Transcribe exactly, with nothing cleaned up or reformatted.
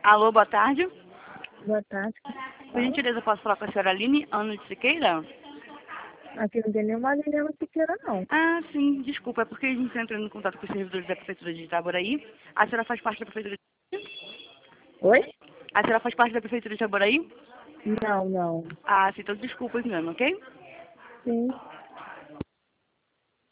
Alô, boa tarde. Boa tarde. Por gentileza, posso falar com a senhora Aline Ano de Siqueira? Aqui não tem nenhuma Liliana Siqueira, não. Ah, sim, desculpa, é porque a gente está entrando em contato com os servidores da Prefeitura de Itaboraí. A senhora faz parte da Prefeitura de... Oi? A senhora faz parte da Prefeitura de Itaboraí? Não, não. Ah, sim, então desculpas mesmo, ok? Sim.